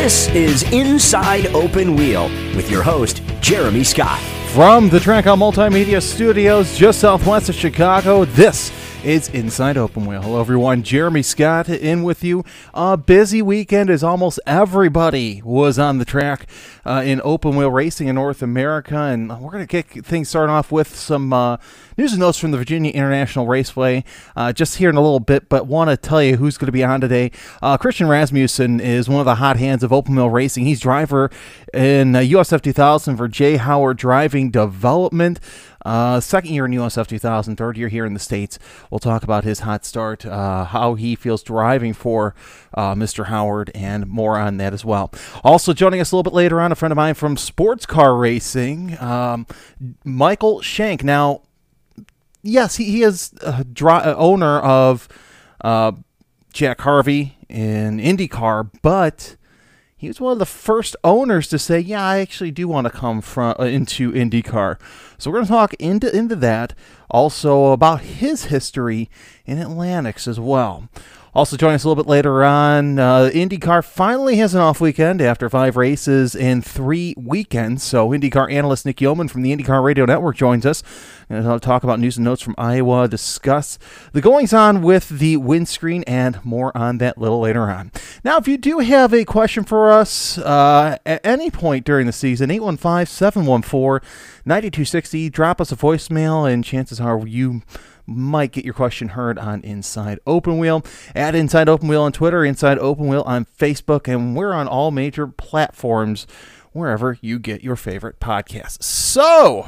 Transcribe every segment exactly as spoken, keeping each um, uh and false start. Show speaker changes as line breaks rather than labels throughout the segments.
This is Inside Open Wheel with your host, Jeremy Scott.
From the Trackout Multimedia Studios just southwest of Chicago, this is Inside Open Wheel. Hello, everyone. Jeremy Scott in with you. A busy weekend as almost everybody was on the track uh, in open wheel racing in North America. And we're going to kick things started off with some uh, news and notes from the Virginia International Raceway uh, just here in a little bit, but want to tell you who's going to be on today. Uh, Christian Rasmussen is one of the hot hands of open wheel racing. He's driver in uh, U S F two thousand for Jay Howard Driving Development. Uh, second year in U S F two thousand, third year here in the States. We'll talk about his hot start, uh, how he feels driving for uh, Mister Howard, and more on that as well. Also joining us a little bit later on, a friend of mine from Sports Car Racing, um, Michael Shank. Now, yes, he, he is a dri- owner of uh, Jack Harvey in IndyCar, but he was one of the first owners to say, yeah, I actually do want to come from uh, into IndyCar. So we're going to talk into, into that. Also about his history in Atlantics as well. Also joining us a little bit later on, uh, IndyCar finally has an off weekend after five races in three weekends. So IndyCar analyst Nick Yeoman from the IndyCar Radio Network joins us. And I'll talk about news and notes from Iowa, discuss the goings-on with the windscreen, and more on that a little later on. Now, if you do have a question for us uh, at any point during the season, eight one five, seven one four, nine two six zero, drop us a voicemail, and chances are you might get your question heard on Inside Open Wheel. At Inside Open Wheel on Twitter, Inside Open Wheel on Facebook, and we're on all major platforms wherever you get your favorite podcasts. So,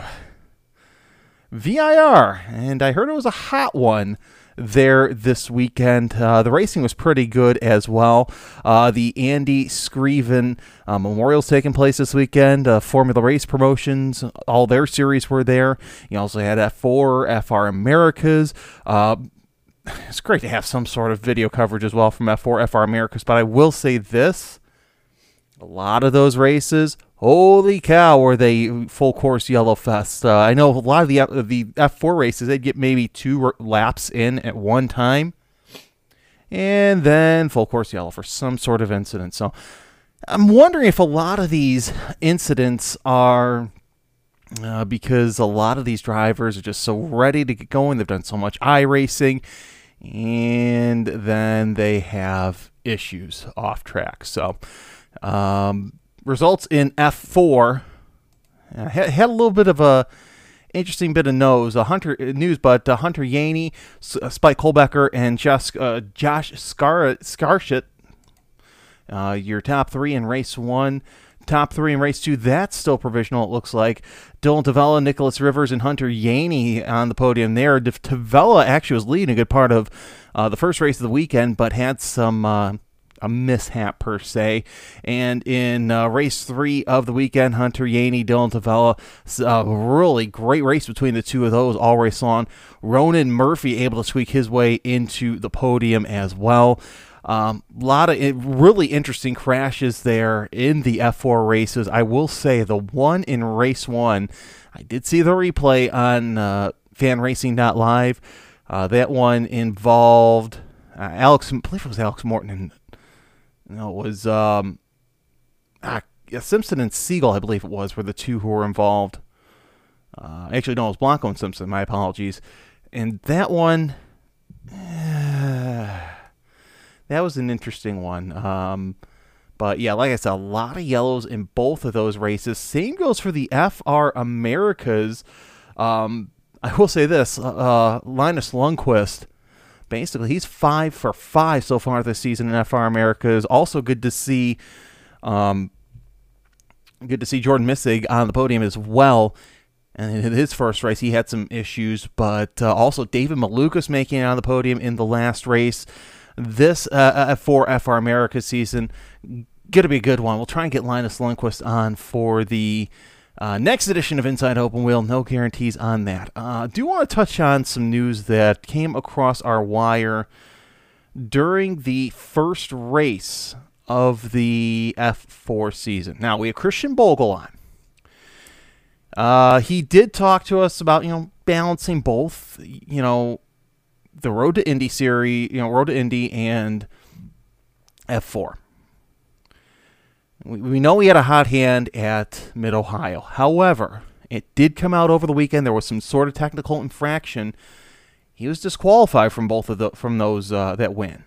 V I R, and I heard it was a hot one there this weekend. Uh, the racing was pretty good as well. Uh, the Andy Scriven uh, Memorial's taking place this weekend. Uh, Formula Race Promotions, all their series were there. You also had F four, F R Americas. Uh, it's great to have some sort of video coverage as well from F four, F R Americas, but I will say this. A lot of those races, holy cow, were they full course yellow fest. Uh, I know a lot of the the F four races, they'd get maybe two laps in at one time, and then full course yellow for some sort of incident. So I'm wondering if a lot of these incidents are uh, because a lot of these drivers are just so ready to get going. They've done so much iRacing, and then they have issues off track. So Um, results in F four. Uh, had, had a little bit of a interesting bit of nose, a Hunter news, but uh, Hunter Yaney, uh, Spike Kolbecker, and Josh, uh, Josh Scar Scarshit, uh, your top three in race one. Top three in race two, that's still provisional, it looks like. Dylan Tavella, Nicholas Rivers, and Hunter Yaney on the podium there. Tavella actually was leading a good part of uh, the first race of the weekend, but had some Uh, a mishap per se. And in uh, race three of the weekend, Hunter Yaney, Dylan Tavella, a really great race between the two of those all race long. Ronan Murphy able to squeak his way into the podium as well. A um, lot of it, really interesting crashes there in the F four races. I will say the one in race one, I did see the replay on uh, fan racing dot live. Uh, that one involved uh, Alex, I believe it was Alex Morton and No, it was um, ah, yeah, Simpson and Siegel, I believe it was, were the two who were involved. Uh, actually, no, it was Blanco and Simpson. My apologies. And that one, uh, that was an interesting one. Um, but yeah, like I said, a lot of yellows in both of those races. Same goes for the F R Americas. Um, I will say this, uh, Linus Lundqvist, basically, he's five for five so far this season in F R Americas. Also good to see, um, good to see Jordan Missig on the podium as well. And in his first race, he had some issues, but uh, also David Malukas making it on the podium in the last race. This uh, for F R Americas season, going to be a good one. We'll try and get Linus Lundqvist on for the Uh, next edition of Inside Open Wheel. No guarantees on that. I uh, do want to touch on some news that came across our wire during the first race of the F four season. Now, we have Christian Bogle on. Uh, he did talk to us about, you know, balancing both, you know, the Road to Indy series, you know, Road to Indy and F four. We, we know he had a hot hand at Mid-Ohio. However, it did come out over the weekend. There was some sort of technical infraction. He was disqualified from both of the from those uh, that win.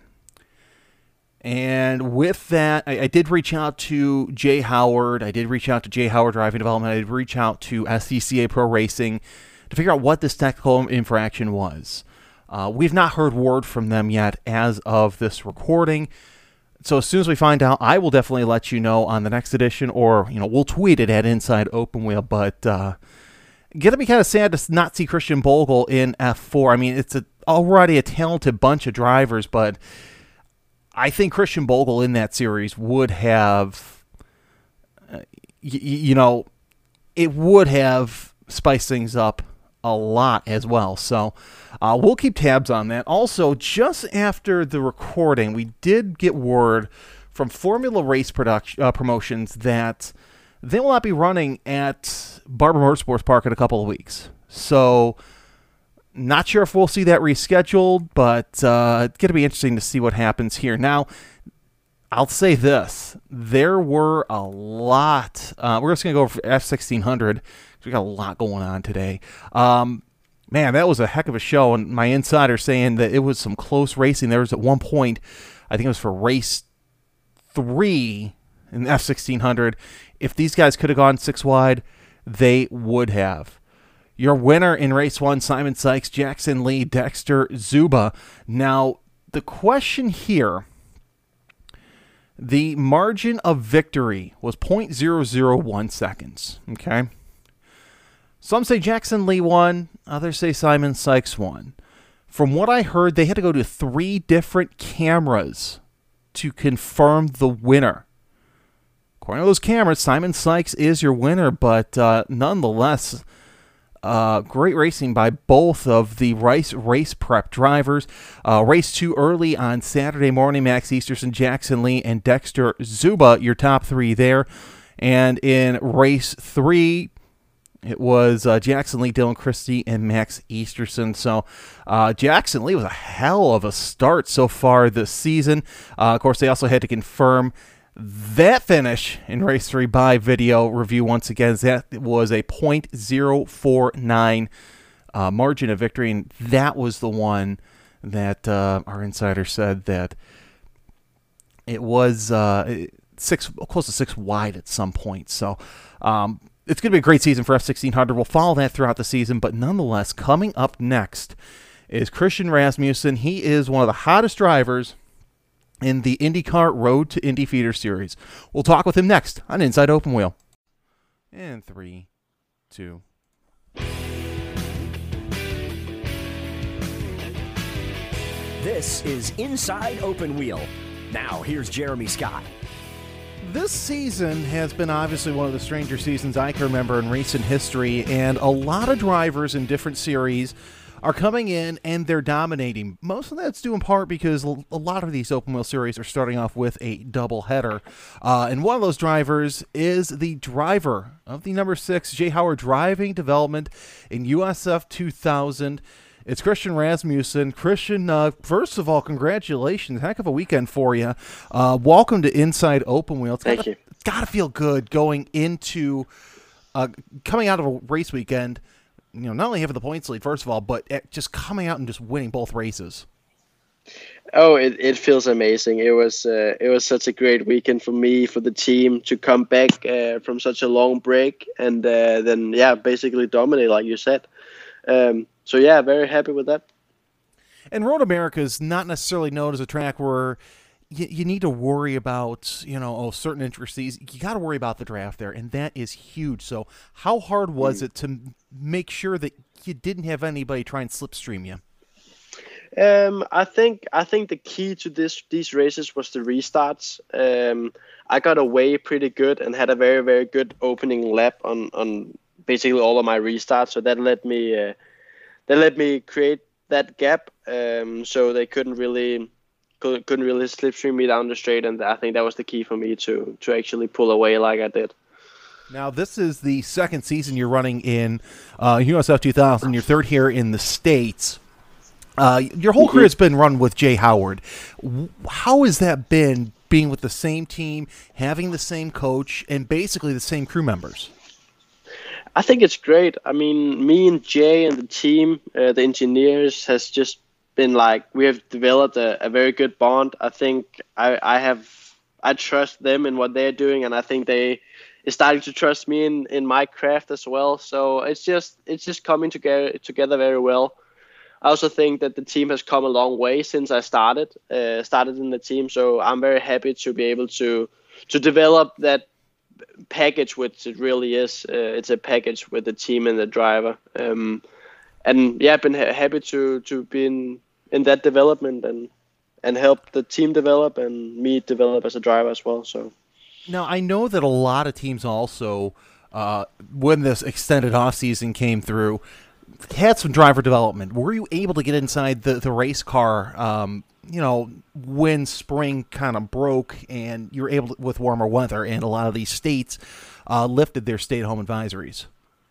And with that, I, I did reach out to Jay Howard. I did reach out to Jay Howard Driving Development. I did reach out to S C C A Pro Racing to figure out what this technical infraction was. Uh, we've not heard word from them yet as of this recording. So as soon as we find out, I will definitely let you know on the next edition, or you know, we'll tweet it at Inside Open Wheel. But uh, gonna be kind of sad to not see Christian Bogle in F four. I mean, it's a, already a talented bunch of drivers, but I think Christian Bogle in that series would have, uh, y- you know, it would have spiced things up a lot as well. So uh, we'll keep tabs on that. Also, just after the recording, we did get word from Formula Race production uh, Promotions that they will not be running at Barber Motorsports Park in a couple of weeks. So not sure if we'll see that rescheduled, but uh, it's going to be interesting to see what happens here. Now, I'll say this. There were a lot. Uh, we're just going to go for F sixteen hundred. We got a lot going on today. Um, man, that was a heck of a show, and my insider saying that it was some close racing. There was at one point, I think it was for race three in F sixteen hundred. If these guys could have gone six wide, they would have. Your winner in race one, Simon Sykes, Jackson Lee, Dexter Zuba. Now, the question here, the margin of victory was zero point zero zero one seconds, okay? Some say Jackson Lee won, others say Simon Sykes won. From what I heard, they had to go to three different cameras to confirm the winner. According to those cameras, Simon Sykes is your winner, but uh, nonetheless, uh, great racing by both of the Rice Race Prep drivers. Uh, race two early on Saturday morning, Max Easterson, Jackson Lee, and Dexter Zuba, your top three there. And in race three, it was uh, Jackson Lee, Dylan Christie, and Max Easterson. So uh, Jackson Lee was a hell of a start so far this season. Uh, of course, they also had to confirm that finish in race three by video review once again. That was a zero point zero four nine uh, margin of victory, and that was the one that uh, our insider said that it was uh, six, close to six wide at some point. So um, it's going to be a great season for F sixteen hundred. We'll follow that throughout the season, but nonetheless, coming up next is Christian Rasmussen. He is one of the hottest drivers in the IndyCar Road to Indy Feeder Series. We'll talk with him next on Inside Open Wheel. And three, two.
This is Inside Open Wheel. Now, here's Jeremy Scott.
This season has been obviously one of the stranger seasons I can remember in recent history, and a lot of drivers in different series are coming in and they're dominating. Most of that's due in part because a lot of these open wheel series are starting off with a double header. Uh, and one of those drivers is the driver of the number six Jay Howard Driving Development in U S F two thousand. It's Christian Rasmussen. Christian, uh, first of all, congratulations. Heck of a weekend for you. Uh, welcome to Inside Open Wheel. It's
Thank
gotta,
you.
It's got to feel good going into, uh, coming out of a race weekend, you know, not only having the points lead, first of all, but just coming out and just winning both races.
Oh, it, it feels amazing. It was uh, it was such a great weekend for me, for the team to come back uh, from such a long break and uh, then, yeah, basically dominate, like you said. Um, so, yeah, very happy with that.
And Road America is not necessarily known as a track where you, you need to worry about, you know, oh, certain intricacies. You got to worry about the draft there, and that is huge. So how hard was mm. it to make sure that you didn't have anybody try and slipstream you?
Um, I think I think the key to this these races was the restarts. Um, I got away pretty good and had a very, very good opening lap on, on basically all of my restarts. So that let me uh, that let me create that gap. Um, so they couldn't really couldn't really slipstream me down the straight, and I think that was the key for me to to actually pull away like I did.
Now, this is the second season you're running in uh, U S F two thousand. Your third here in the States. Uh, your whole career has been run with Jay Howard. How has that been being with the same team, having the same coach, and basically the same crew members?
I think it's great. I mean, me and Jay and the team, uh, the engineers, has just been like, we have developed a, a very good bond. I think I, I have, I trust them in what they're doing, and I think they is starting to trust me in, in my craft as well. So it's just it's just coming together together very well. I also think that the team has come a long way since I started uh, started in the team. So I'm very happy to be able to to develop that package, which it really is. Uh, it's a package with the team and the driver. Um, and yeah, I've been ha- happy to to be in, in that development and and help the team develop and me develop as a driver as well. So
now I know that a lot of teams also, uh, when this extended off season came through, had some driver development. Were you able to get inside the, the race car, um, you know, when spring kind of broke and you were able to, with warmer weather, and a lot of these states uh, lifted their stay-at-home advisories?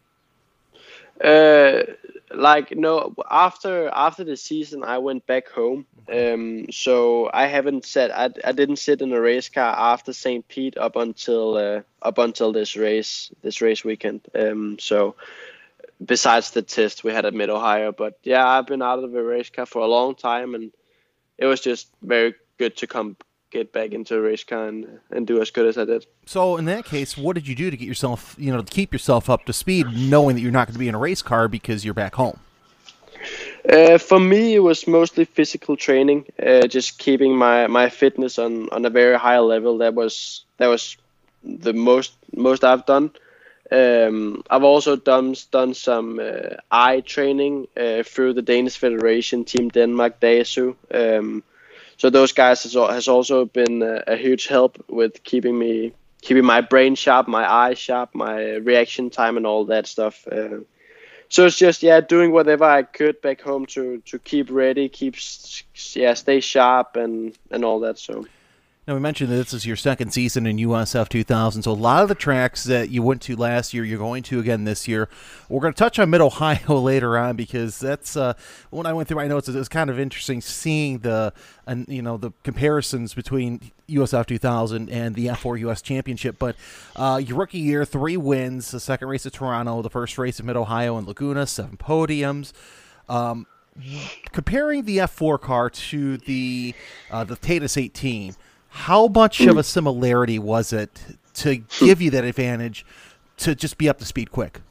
Uh, like no, after after the season, I went back home. Um, so I haven't sat. I, I didn't sit in a race car after Saint Pete up until uh, up until this race this race weekend. Um, so. Besides the test we had at Mid Ohio, but yeah, I've been out of the race car for a long time, and it was just very good to come get back into a race car and, and do as good as I did.
So in that case, what did you do to get yourself, you know, to keep yourself up to speed, knowing that you're not going to be in a race car because you're back home?
Uh, for me, it was mostly physical training, uh, just keeping my, my fitness on, on a very high level. That was that was the most most I've done. Um, I've also done done some uh, eye training uh, through the Danish Federation, Team Denmark, DASU. Um, so those guys has, has also been a, a huge help with keeping me keeping my brain sharp, my eyes sharp, my reaction time, and all that stuff. Uh, so it's just yeah, doing whatever I could back home to to keep ready, keep yeah, stay sharp, and and all that. So.
Now, we mentioned that this is your second season in U S F two thousand, so a lot of the tracks that you went to last year, you're going to again this year. We're going to touch on Mid-Ohio later on, because that's uh, when I went through my notes, it was kind of interesting seeing the uh, you know the comparisons between U S F two thousand and the F four U S Championship. But uh, your rookie year, three wins, the second race at Toronto, the first race at Mid-Ohio and Laguna, seven podiums. Um, comparing the F four car to the uh, the Tatus eighteen, how much of a similarity was it to give you that advantage to just be up to speed quick?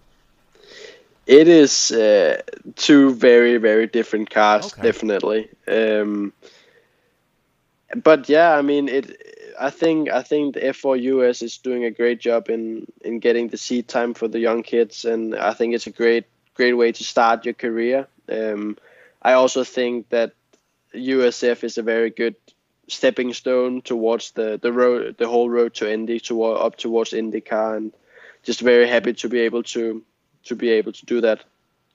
It is uh, two very, very different cars, okay. Definitely. Um, but yeah, I mean, it. I think I think the F four U S is doing a great job in, in getting the seat time for the young kids, and I think it's a great great way to start your career. Um, I also think that U S F is a very good stepping stone towards the the road, the whole road to Indy, to up towards IndyCar, and just very happy to be able to to be able to do that.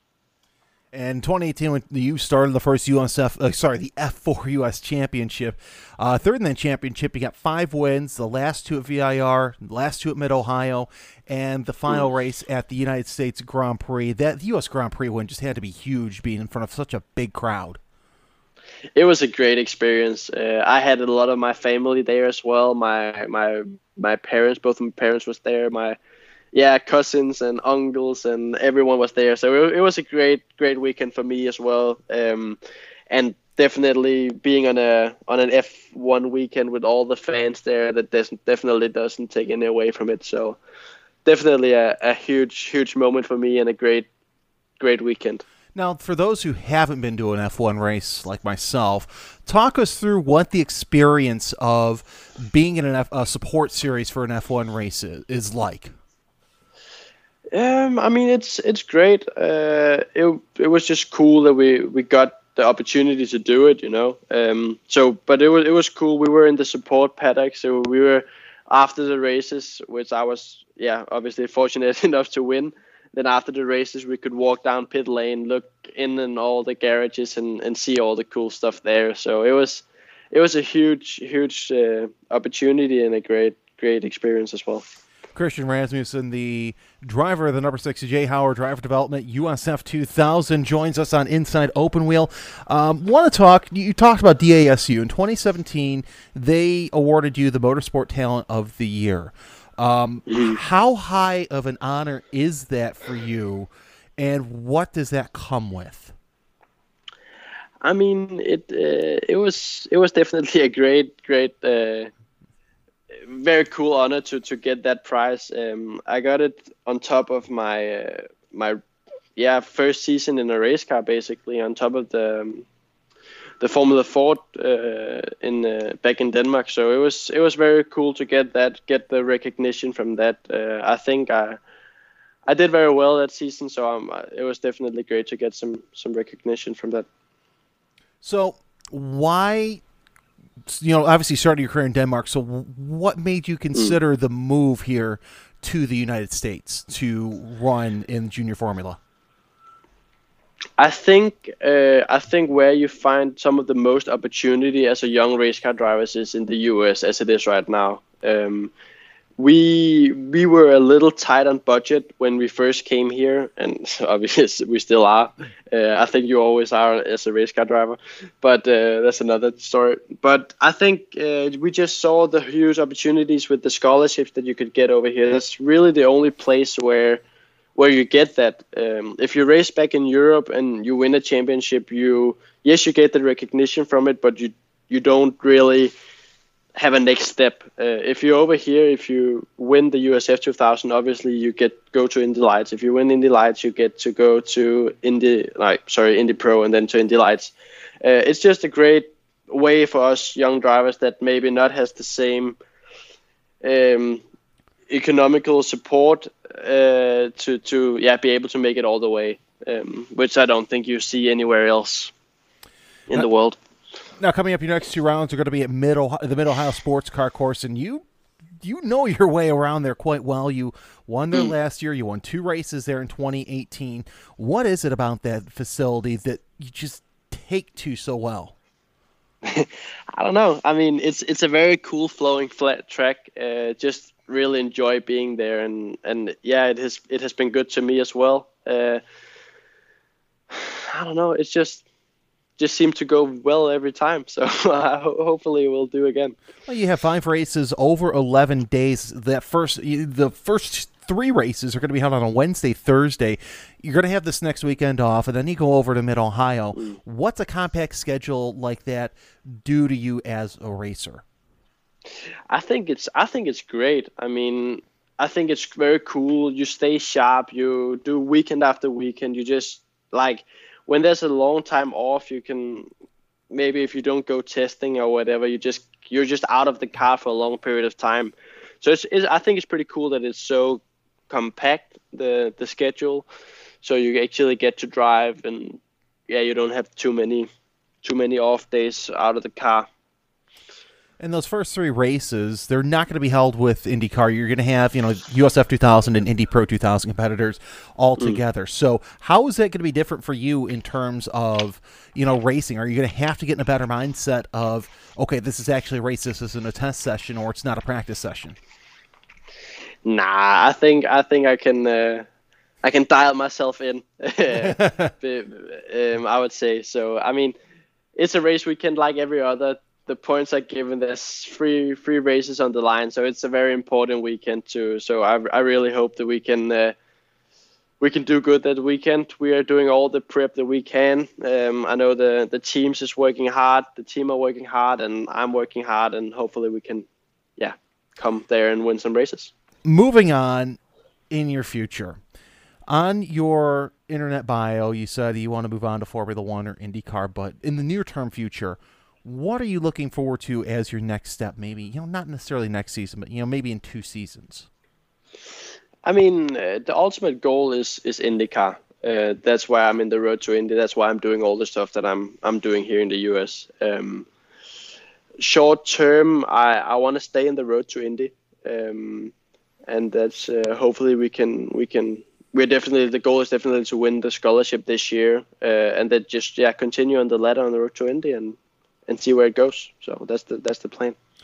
And twenty eighteen, when you started the first U S F, uh, sorry, the F four U S Championship, uh, third in that championship, you got five wins, the last two at V I R, the last two at Mid-Ohio, and the final mm. race at the United States Grand Prix. That U S Grand Prix win just had to be huge, being in front of such a big crowd.
It was a great experience. Uh, I had a lot of my family there as well. My my my parents, both of my parents was there. My yeah cousins and uncles and everyone was there. So it, it was a great great weekend for me as well. Um, and definitely being on a on an F one weekend with all the fans there, that doesn't, definitely doesn't take any away from it. So definitely a, a huge huge moment for me and a great great weekend.
Now, for those who haven't been to an F one race like myself, talk us through what the experience of being in an F, a support series for an F one race is, is like.
Um, I mean, it's it's great. Uh, it it was just cool that we, we got the opportunity to do it, you know. Um, so, but it was it was cool. We were in the support paddock, so we were after the races, which I was yeah obviously fortunate enough to win. Then after the races, we could walk down pit lane, look in in all the garages, and, and see all the cool stuff there. So it was it was a huge huge uh, opportunity and a great great experience as well.
Christian Rasmussen, the driver of the number six J. Howard Driver Development U S F two thousand, joins us on Inside Open Wheel. Um, want to talk, you talked about D A S U. In twenty seventeen, they awarded you the Motorsport Talent of the Year. Um, how high of an honor is that for you, and what does that come with?
I mean, it uh, it was it was definitely a great, great, uh, very cool honor to, to get that prize. Um, I got it on top of my uh, my yeah first season in a race car, basically on top of the um, the Formula Ford uh, in uh, back in Denmark. So it was it was very cool to get that, get the recognition from that. Uh, I think I I did very well that season, so um, it was definitely great to get some some recognition from that.
So why, you know, obviously started your career in Denmark. So what made you consider mm. the move here to the United States to run in junior formula?
I think uh, I think where you find some of the most opportunity as a young race car driver is in the U S, as it is right now. Um, we we were a little tight on budget when we first came here, and obviously we still are. Uh, I think you always are as a race car driver, but uh, that's another story. But I think uh, we just saw the huge opportunities with the scholarships that you could get over here. That's really the only place where. where you get that. Um, if you race back in Europe and you win a championship, you yes, you get the recognition from it, but you you don't really have a next step. Uh, if you're over here, if you win the U S F two thousand, obviously you get go to Indy Lights. If you win Indy Lights, you get to go to Indy, like sorry, Indy Pro, and then to Indy Lights. Uh, it's just a great way for us young drivers that maybe not has the same um, economical support uh, to to yeah be able to make it all the way, um, which I don't think you see anywhere else in now, the world.
Now, coming up, your next two rounds are going to be at Mid the Mid Ohio Sports Car Course, and you you know your way around there quite well. You won there mm. last year. You won two races there in twenty eighteen. What is it about that facility that you just take to so well?
I don't know. I mean, it's it's a very cool flowing flat track. Uh, just really enjoy being there, and and yeah, it has it has been good to me as well. Uh, I don't know. It's just just seemed to go well every time. So uh, hopefully we'll do again.
Well, you have five races over eleven days. That first the first three races are going to be held on a Wednesday, Thursday. You're going to have this next weekend off, and then you go over to Mid Ohio. Mm. What's a compact schedule like that do to you as a racer?
I think it's I think it's great. I mean, I think it's very cool. You stay sharp. You do weekend after weekend. You just like when there's a long time off, you can maybe if you don't go testing or whatever, you just you're just out of the car for a long period of time. So it's, it's I think it's pretty cool that it's so compact, the the schedule, so you actually get to drive, and yeah, you don't have too many too many off days out of the car.
And those first three races, they're not going to be held with IndyCar. You're going to have, you know, U S F two thousand and Indy Pro two thousand competitors all together. Mm. So how is that going to be different for you in terms of, you know, racing? Are you going to have to get in a better mindset of, okay, this is actually a race, this isn't a test session, or it's not a practice session?
Nah, I think I think I can uh, I can dial myself in. um, I would say so. I mean, it's a race weekend like every other. The points are given. There's free free races on the line, so it's a very important weekend too. So I I really hope that we can uh, we can do good that weekend. We are doing all the prep that we can. Um, I know the the teams is working hard. The team are working hard, and I'm working hard, and hopefully we can, yeah, come there and win some races.
Moving on in your future, on your internet bio, you said you want to move on to Formula One or IndyCar, but in the near-term future, what are you looking forward to as your next step? Maybe, you know, not necessarily next season, but, you know, maybe in two seasons.
I mean, uh, the ultimate goal is is IndyCar. Uh, that's why I'm in the road to Indy. That's why I'm doing all the stuff that I'm I'm doing here in the U S. Um, short term, I, I want to stay in the road to Indy, um, and that's uh, hopefully we can we can. We're definitely the goal is definitely to win the scholarship this year, uh, and then just yeah continue on the ladder on the road to Indy and. and see where it goes. So that's the that's the plan.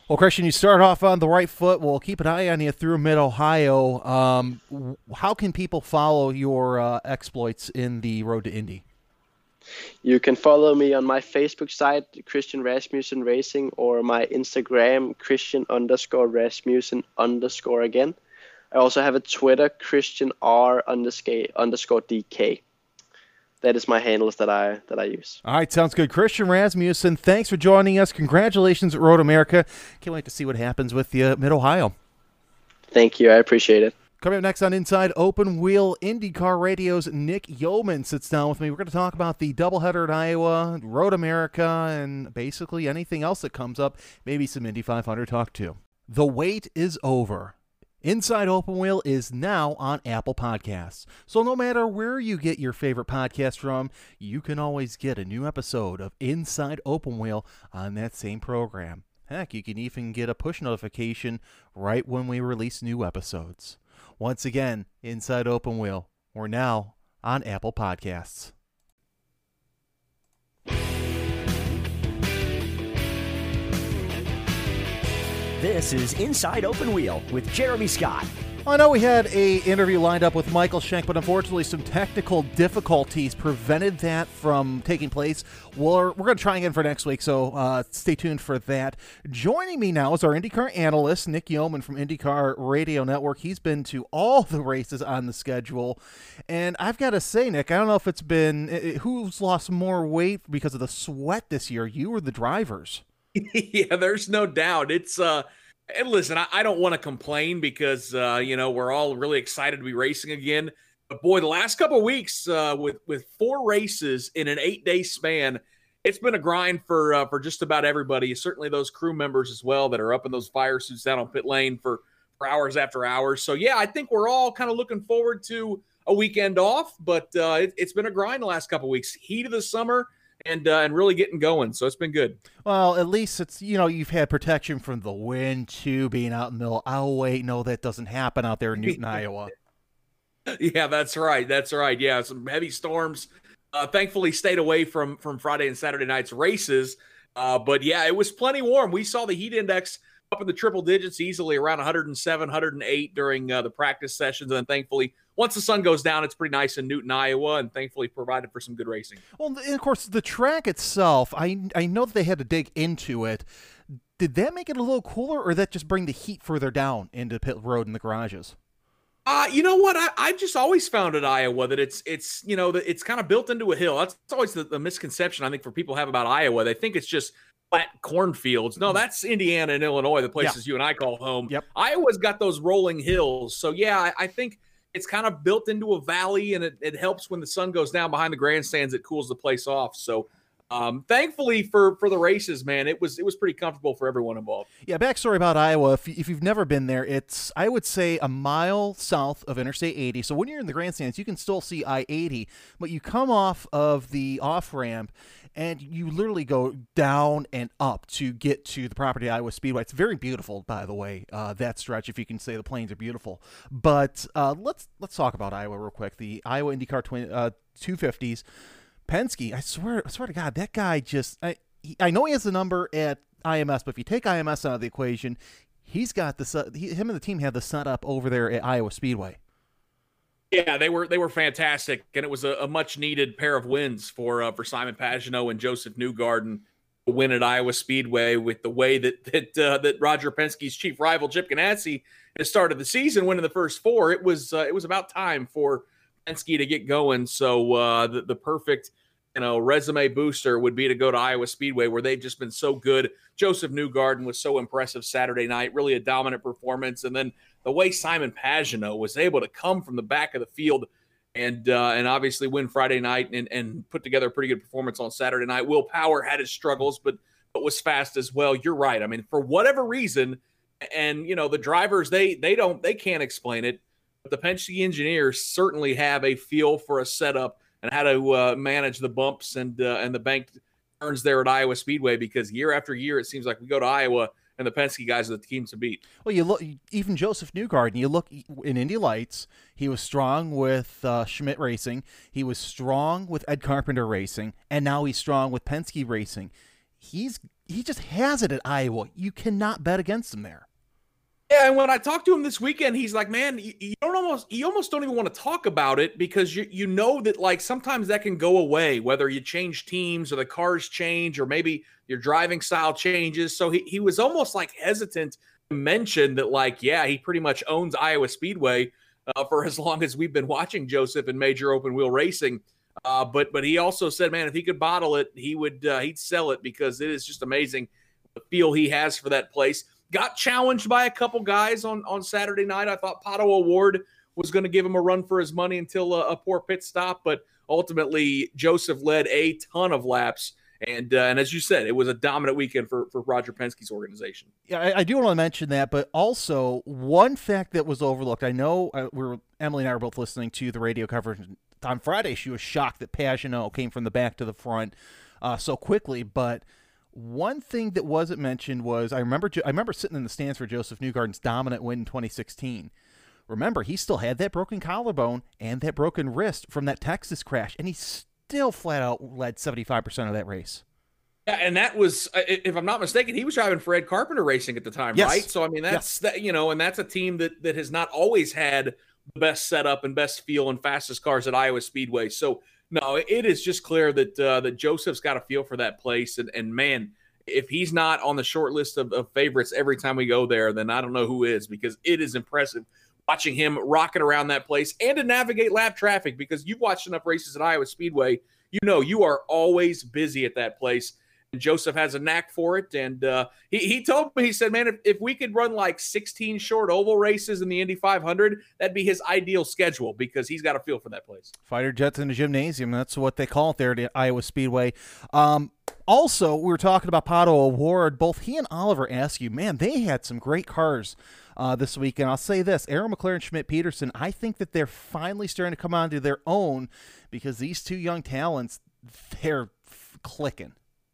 Well, Christian, you start off on the right foot. We'll keep an eye on you through Mid-Ohio. Um, how can people follow your uh, exploits in the Road to Indy?
You can follow me on my Facebook site, Christian Rasmussen Racing, or my Instagram, Christian underscore Rasmussen underscore again. I also have a Twitter, Christian R underscore underscore D K. That is my handles that I that I use.
All right, sounds good. Christian Rasmussen, thanks for joining us. Congratulations at Road America. Can't wait to see what happens with the uh, Mid-Ohio.
Thank you. I appreciate it.
Coming up next on Inside Open Wheel, IndyCar Radio's Nick Yeoman sits down with me. We're going to talk about the doubleheader in Iowa, Road America, and basically anything else that comes up. Maybe some Indy five hundred talk too. The wait is over. Inside Open Wheel is now on Apple Podcasts. So no matter where you get your favorite podcast from, you can always get a new episode of Inside Open Wheel on that same program. Heck, you can even get a push notification right when we release new episodes. Once again, Inside Open Wheel, we're now on Apple Podcasts.
This is Inside Open Wheel with Jeremy Scott.
I know we had a interview lined up with Michael Schenk, but unfortunately some technical difficulties prevented that from taking place. We're, we're going to try again for next week, so uh, stay tuned for that. Joining me now is our IndyCar analyst, Nick Yeoman from IndyCar Radio Network. He's been to all the races on the schedule, and I've got to say, Nick, I don't know if it's been it, who's lost more weight because of the sweat this year, you or the drivers?
Yeah, there's no doubt. It's uh and listen, I, I don't want to complain because uh, you know, we're all really excited to be racing again. But boy, the last couple of weeks uh, with with four races in an eight-day span, it's been a grind for uh, for just about everybody. Certainly those crew members as well that are up in those fire suits down on pit lane for, for hours after hours. So yeah, I think we're all kind of looking forward to a weekend off, but uh, it, it's been a grind the last couple of weeks. Heat of the summer. And uh, and really getting going, so it's been good.
Well, at least it's, you know, you've had protection from the wind, too, being out in the middle. Oh, wait, no, that doesn't happen out there in Newton, Iowa.
Yeah, that's right, that's right. Yeah, some heavy storms. Uh, thankfully, stayed away from, from Friday and Saturday night's races. Uh, but, yeah, it was plenty warm. We saw the heat index up in the triple digits easily, around one oh seven, one oh eight during uh, the practice sessions. And then, thankfully, once the sun goes down, it's pretty nice in Newton, Iowa, and thankfully provided for some good racing.
Well, and of course, the track itself, I I know that they had to dig into it. Did that make it a little cooler, or did that just bring the heat further down into pit road and the garages?
Uh, you know what? I, I just always found at Iowa that it's, it's you know, that it's kind of built into a hill. That's, that's always the, the misconception I think for people have about Iowa. They think it's just flat cornfields. No, that's Indiana and Illinois, the places yeah. you and I call home.
Yep.
Iowa's got those rolling hills. So, yeah, I, I think it's kind of built into a valley, and it, it helps when the sun goes down behind the grandstands. It cools the place off. So, um, thankfully for for the races, man, it was it was pretty comfortable for everyone involved.
Yeah, backstory about Iowa. If, if you've never been there, it's, I would say, a mile south of Interstate eighty. So when you're in the grandstands, you can still see I eighty, but you come off of the off-ramp, and you literally go down and up to get to the property Iowa Speedway. It's very beautiful, by the way, uh, that stretch, if you can say the plains are beautiful. But uh, let's let's talk about Iowa real quick. The Iowa IndyCar twin, uh, two fifties. Penske, I swear, I swear to God, that guy just, I, he, I know he has the number at I M S, but if you take I M S out of the equation, he's got the, he, him and the team have the setup over there at Iowa Speedway.
Yeah, they were they were fantastic, and it was a, a much needed pair of wins for uh, for Simon Pagenaud and Joseph Newgarden to win at Iowa Speedway with the way that that uh, that Roger Penske's chief rival Chip Ganassi has started the season, winning the first four. It was uh, it was about time for Penske to get going. So uh, the the perfect you know resume booster would be to go to Iowa Speedway, where they've just been so good. Joseph Newgarden was so impressive Saturday night, really a dominant performance, and then the way Simon Pagenaud was able to come from the back of the field and uh, and obviously win Friday night and, and put together a pretty good performance on Saturday night. Will Power had his struggles, but but was fast as well. You're right. I mean, for whatever reason, and you know the drivers they they don't they can't explain it, but the Penske engineers certainly have a feel for a setup and how to uh, manage the bumps and uh, and the bank turns there at Iowa Speedway, because year after year it seems like we go to Iowa and the Penske guys are the teams to beat.
Well, you look, even Joseph Newgarden, you look in Indy Lights, he was strong with uh, Schmidt Racing, he was strong with Ed Carpenter Racing, and now he's strong with Penske Racing. he's he just has it at Iowa. You cannot bet against him there.
Yeah, and when I talked to him this weekend, he's like, "Man, you, you don't almost you almost don't even want to talk about it because you you know that like sometimes that can go away, whether you change teams or the cars change or maybe your driving style changes." So he he was almost like hesitant to mention that, like, yeah, he pretty much owns Iowa Speedway uh, for as long as we've been watching Josef in major open wheel racing. Uh, but but he also said, man, if he could bottle it, he would uh, he'd sell it because it is just amazing the feel he has for that place. Got challenged by a couple guys on, on Saturday night. I thought Pato O'Ward was going to give him a run for his money until a, a poor pit stop, but ultimately Josef led a ton of laps. And uh, and as you said, it was a dominant weekend for, for Roger Penske's organization.
Yeah, I, I do want to mention that, but also one fact that was overlooked. I know uh, we were Emily and I were both listening to the radio coverage on Friday. She was shocked that Pagenaud came from the back to the front uh, so quickly, but one thing that wasn't mentioned was I remember I remember sitting in the stands for Josef Newgarden's dominant win in twenty sixteen. Remember, he still had that broken collarbone and that broken wrist from that Texas crash, and he still flat out led seventy-five percent of that race.
Yeah, and that was, if I'm not mistaken, he was driving for Ed Carpenter Racing at the time,
yes.
right? So I mean, that's
yes.
that you know, and that's a team that that has not always had the best setup and best feel and fastest cars at Iowa Speedway. So. No, it is just clear that uh, that Josef's got a feel for that place. And, and man, if he's not on the short list of, of favorites every time we go there, then I don't know who is, because it is impressive watching him rocking around that place and to navigate lap traffic, because you've watched enough races at Iowa Speedway. You know, you are always busy at that place. And Josef has a knack for it. And uh, he, he told me, he said, man, if, if we could run like sixteen short oval races in the Indy five hundred, that'd be his ideal schedule because he's got a feel for that place.
Fighter jets in the gymnasium. That's what they call it there at Iowa Speedway. Um, also, we were talking about Pato O'Ward. Both he and Oliver Askew, man, they had some great cars uh, this weekend. I'll say this, Arrow McLaren, Schmidt Peterson, I think that they're finally starting to come onto their own because these two young talents, they're f- clicking.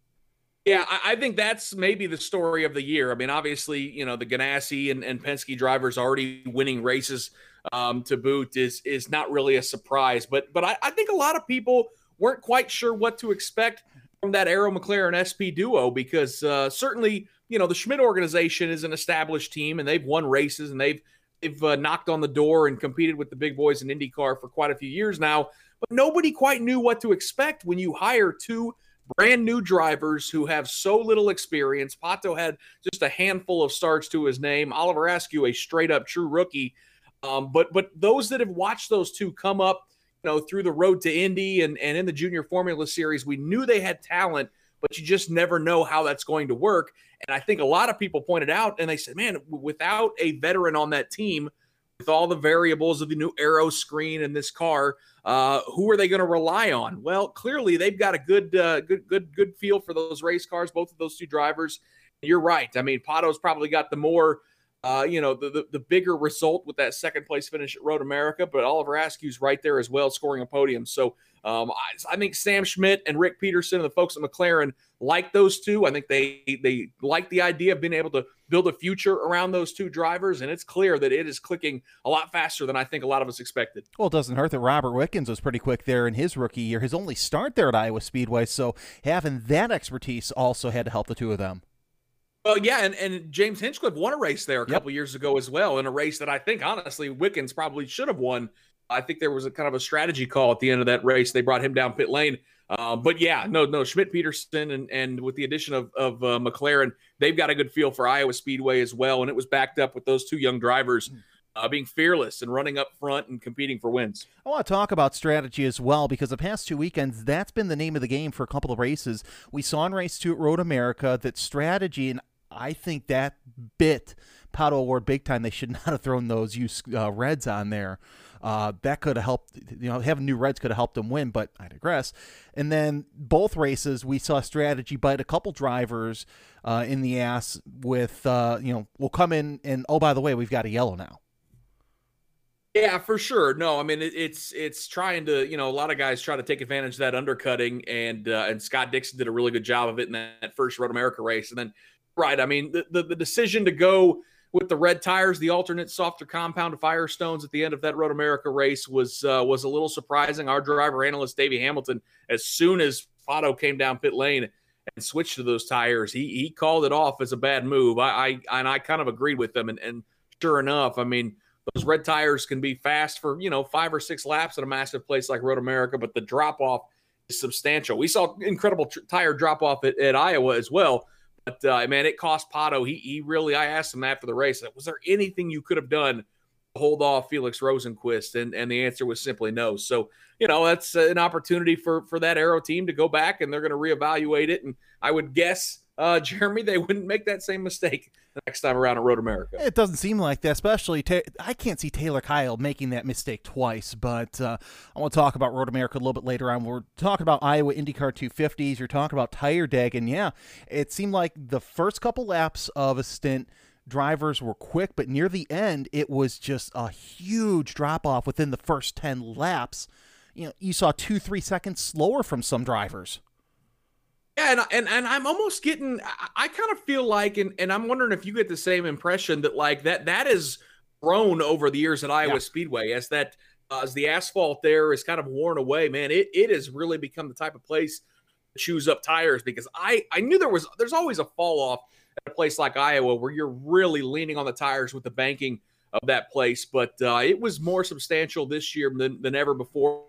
Yeah, I, I think that's maybe the story of the year. I mean, obviously, you know, the Ganassi and, and Penske drivers already winning races um, to boot is is not really a surprise. But but I, I think a lot of people weren't quite sure what to expect from that Arrow McLaren S P duo because uh, certainly, you know, the Schmidt organization is an established team and they've won races and they've they've uh, knocked on the door and competed with the big boys in IndyCar for quite a few years now. But nobody quite knew what to expect when you hire two brand new drivers who have so little experience. Pato had just a handful of starts to his name. Oliver Askew, a straight up true rookie. Um, but but those that have watched those two come up, you know, through the road to Indy and, and in the Junior Formula Series, we knew they had talent, but you just never know how that's going to work. And I think a lot of people pointed out, and they said, man, without a veteran on that team, with all the variables of the new Aero screen in this car, uh, who are they going to rely on? Well, clearly they've got a good, uh, good, good, good feel for those race cars, both of those two drivers. You're right. I mean, Pato's probably got the more, uh, you know, the, the the bigger result with that second place finish at Road America, but Oliver Askew's right there as well, scoring a podium. So um, I, I think Sam Schmidt and Rick Peterson and the folks at McLaren like those two. I think they they like the idea of being able to build a future around those two drivers, and it's clear that it is clicking a lot faster than I think a lot of us expected.
Well, it doesn't hurt that Robert Wickens was pretty quick there in his rookie year, his only start there at Iowa Speedway, so having that expertise also had to help the two of them.
Well, yeah, and, and James Hinchcliffe won a race there a yep. couple years ago as well, in a race that I think, honestly, Wickens probably should have won. I think there was a kind of a strategy call at the end of that race. They brought him down pit lane. Uh, but yeah, no, no, Schmidt Peterson and, and with the addition of, of uh, McLaren, they've got a good feel for Iowa Speedway as well. And it was backed up with those two young drivers uh, being fearless and running up front and competing for wins.
I want to talk about strategy as well, because the past two weekends, that's been the name of the game for a couple of races. We saw in race two at Road America that strategy, and I think that bit Pato O'Ward big time. They should not have thrown those used uh, reds on there. Uh, that could have helped, you know, having new reds could have helped them win, but I digress. And then both races, we saw strategy bite a couple drivers uh, in the ass with, uh, you know, we'll come in and, oh, by the way, we've got a yellow now.
Yeah, for sure. No, I mean, it, it's it's trying to, you know, a lot of guys try to take advantage of that undercutting, and uh, and Scott Dixon did a really good job of it in that, that first Road America race. And then, right, I mean, the, the, the decision to go with the red tires, the alternate softer compound Firestones at the end of that Road America race was uh, was a little surprising. Our driver analyst, Davey Hamilton, as soon as Pato came down pit lane and switched to those tires, he he called it off as a bad move. I, I and I kind of agreed with him. And, and sure enough, I mean, those red tires can be fast for, you know, five or six laps at a massive place like Road America, but the drop off is substantial. We saw incredible tr- tire drop off at, at Iowa as well. But uh, man, it cost Pato. He he really. I asked him after the race, was there anything you could have done to hold off Felix Rosenqvist? And and the answer was simply no. So you know that's an opportunity for for that Aero team to go back, and they're going to reevaluate it. And I would guess, uh, Jeremy, they wouldn't make that same mistake the next time around at Road America.
It doesn't seem like that, especially ta- I can't see Taylor Kyle making that mistake twice, but uh, I want to talk about Road America a little bit later on. We're talking about Iowa IndyCar two fifties. You're talking about tire deg, and yeah, it seemed like the first couple laps of a stint, drivers were quick, but near the end, it was just a huge drop-off within the first ten laps. You know, you saw two, three seconds slower from some drivers.
Yeah, and, and and I'm almost getting, I, I kind of feel like, and, and I'm wondering if you get the same impression that like that that is grown over the years at Iowa yeah. Speedway as that uh, as the asphalt there is kind of worn away, man. It it has really become the type of place to choose up tires, because I I knew there was there's always a fall off at a place like Iowa where you're really leaning on the tires with the banking of that place, but uh, it was more substantial this year than than ever before.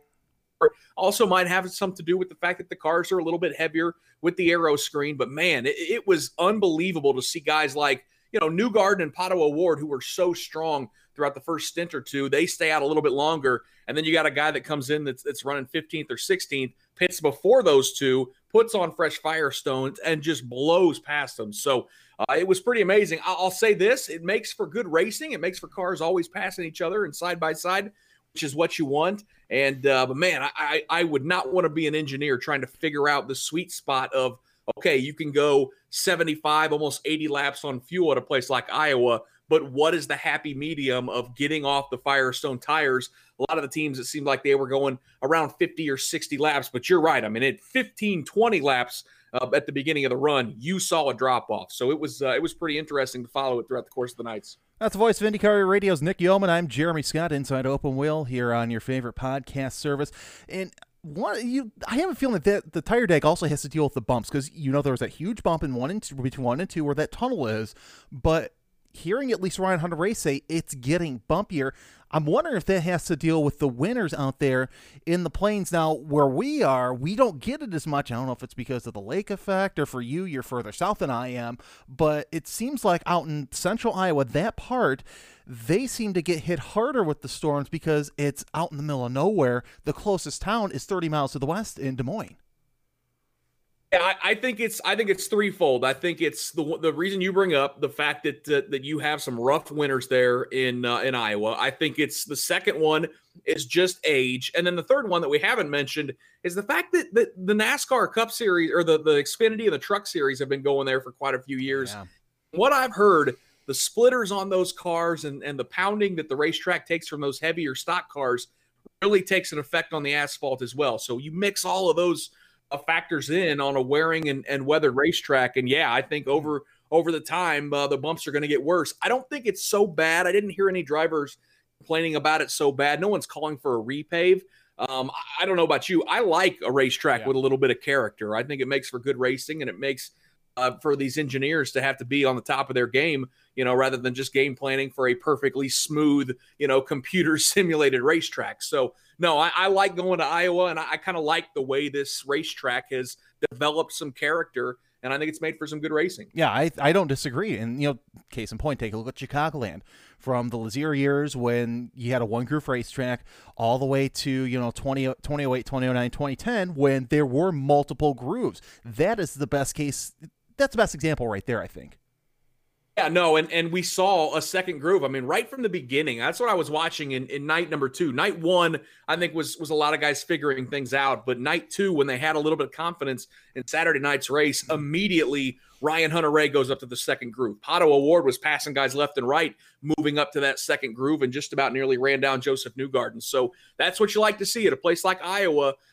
Also might have something to do with the fact that the cars are a little bit heavier with the aero screen, but man, it, it was unbelievable to see guys like, you know, Newgarden and Pato O'Ward, who were so strong throughout the first stint or two. They stay out a little bit longer, and then you got a guy that comes in that's, that's running fifteenth or sixteenth, pits before those two, puts on fresh Firestones, and just blows past them. So uh, it was pretty amazing. I'll, I'll say this, it makes for good racing. It makes for cars always passing each other and side by side, which is what you want. And, uh, but man, I, I would not want to be an engineer trying to figure out the sweet spot of, okay, you can go seventy-five, almost eighty laps on fuel at a place like Iowa, but what is the happy medium of getting off the Firestone tires? A lot of the teams, it seemed like they were going around fifty or sixty laps, but you're right. I mean, at fifteen, twenty laps uh, at the beginning of the run, you saw a drop off. So it was, uh, it was pretty interesting to follow it throughout the course of the nights.
That's the voice of IndyCar Radio's Nick Yeoman. I'm Jeremy Scott, Inside Open Wheel, here on your favorite podcast service. And one, you, I have a feeling that the tire deck also has to deal with the bumps, because you know there was that huge bump in one and two, between one and two where that tunnel is. But hearing at least Ryan Hunter-Reay say it's getting bumpier, I'm wondering if that has to deal with the winners out there in the plains. Now, where we are, we don't get it as much. I don't know if it's because of the lake effect, or for you, you're further south than I am, but it seems like out in central Iowa, that part, they seem to get hit harder with the storms because it's out in the middle of nowhere. The closest town is thirty miles to the west in Des Moines.
Yeah, I, I think it's I think it's threefold. I think it's the the reason you bring up the fact that uh, that you have some rough winters there in uh, in Iowa. I think it's the second one is just age, and then the third one that we haven't mentioned is the fact that, that the NASCAR Cup Series, or the the Xfinity and the Truck Series, have been going there for quite a few years. Yeah. What I've heard, the splitters on those cars and and the pounding that the racetrack takes from those heavier stock cars really takes an effect on the asphalt as well. So you mix all of those Uh, factors in on a wearing and, and weathered racetrack. And yeah, I think over over the time, uh, the bumps are going to get worse. I don't think it's so bad. I didn't hear any drivers complaining about it so bad. No one's calling for a repave. Um, I, I don't know about you. I like a racetrack yeah. with a little bit of character. I think it makes for good racing, and it makes uh, for these engineers to have to be on the top of their game, you know, rather than just game planning for a perfectly smooth, you know, computer simulated racetrack. So no, I, I like going to Iowa, and I, I kind of like the way this racetrack has developed some character, and I think it's made for some good racing.
Yeah, I I don't disagree. And, you know, case in point, take a look at Chicagoland. From the Lazier years when you had a one-groove racetrack all the way to, you know, twenty oh eight, twenty oh nine, twenty ten, when there were multiple grooves. That is the best case. That's the best example right there, I think.
Yeah, no, and, and we saw a second groove. I mean, right from the beginning, that's what I was watching in, in night number two. Night one, I think, was was a lot of guys figuring things out. But night two, when they had a little bit of confidence in Saturday night's race, immediately Ryan Hunter-Reay goes up to the second groove. Pato O'Ward was passing guys left and right, moving up to that second groove, and just about nearly ran down Joseph Newgarden. So that's what you like to see at a place like Iowa.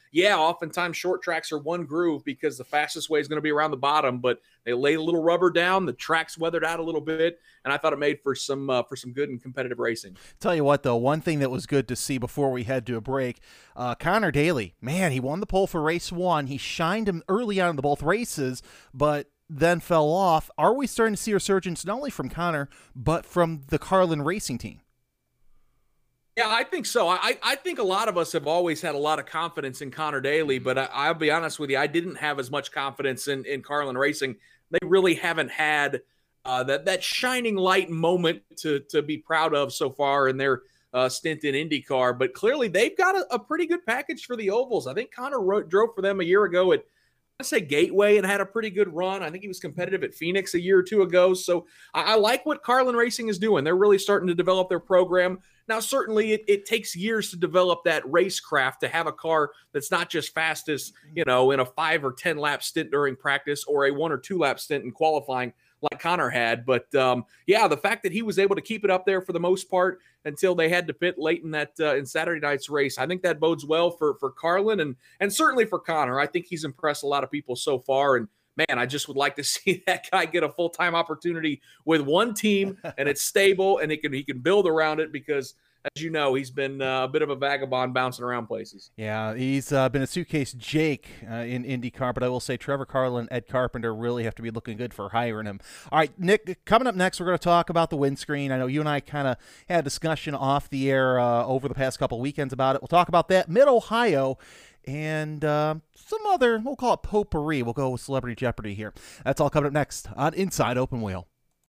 yeah, oftentimes short tracks are one groove because the fastest way is going to be around the bottom, but they laid a little rubber down, the track's weathered out a little bit, and I thought it made for some uh, for some good and competitive racing.
Tell you what, though, one thing that was good to see before we head to a break, uh, Connor Daly, man, he won the pole for race one. He shined him early on in the both races, but then fell off. Are we starting to see a resurgence not only from Connor, but from the Carlin Racing team?
Yeah, I think so. I, I think a lot of us have always had a lot of confidence in Connor Daly, but I, I'll be honest with you, I didn't have as much confidence in, in Carlin Racing. They really haven't had uh, that that shining light moment to to be proud of so far in their uh, stint in IndyCar. But clearly, they've got a, a pretty good package for the ovals. I think Connor wrote, drove for them a year ago at I say Gateway and had a pretty good run. I think he was competitive at Phoenix a year or two ago. So I, I like what Carlin Racing is doing. They're really starting to develop their program. Now, certainly it, it takes years to develop that racecraft to have a car that's not just fastest, you know, in a five or ten lap stint during practice or a one or two lap stint in qualifying like Connor had. But um, yeah, the fact that he was able to keep it up there for the most part until they had to pit late in that uh, in Saturday night's race, I think that bodes well for for Carlin and and certainly for Connor. I think he's impressed a lot of people so far. And man, I just would like to see that guy get a full-time opportunity with one team and it's stable and he can he can build around it because, as you know, he's been uh, a bit of a vagabond bouncing around places.
Yeah, he's uh, been a suitcase Jake uh, in IndyCar, but I will say Trevor Carlin, Ed Carpenter really have to be looking good for hiring him. All right, Nick, coming up next, we're going to talk about the windscreen. I know you and I kind of had a discussion off the air uh, over the past couple of weekends about it. We'll talk about that. Mid-Ohio and uh, some other, we'll call it potpourri. We'll go with Celebrity Jeopardy here. That's all coming up next on Inside Open Wheel.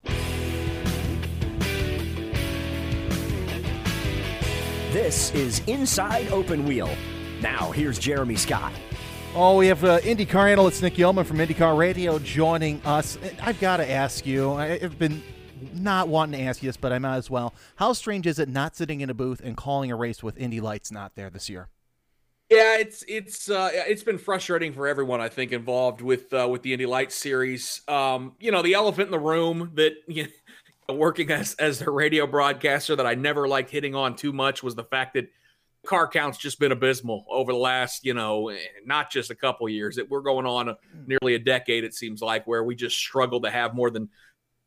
This is Inside Open Wheel. Now, here's Jeremy Scott.
Oh, we have uh, IndyCar analyst Nick Yeoman from IndyCar Radio joining us. I've got to ask you, I've been not wanting to ask you this, but I might as well. How strange is it not sitting in a booth and calling a race with Indy Lights not there this year?
Yeah, it's it's uh, it's been frustrating for everyone, I think, involved with uh, with the Indy Lights series. Um, you know, the elephant in the room that you know, working as as a radio broadcaster that I never liked hitting on too much was the fact that car count's just been abysmal over the last, you know, not just a couple years. That we're going on a, nearly a decade, it seems like, where we just struggle to have more than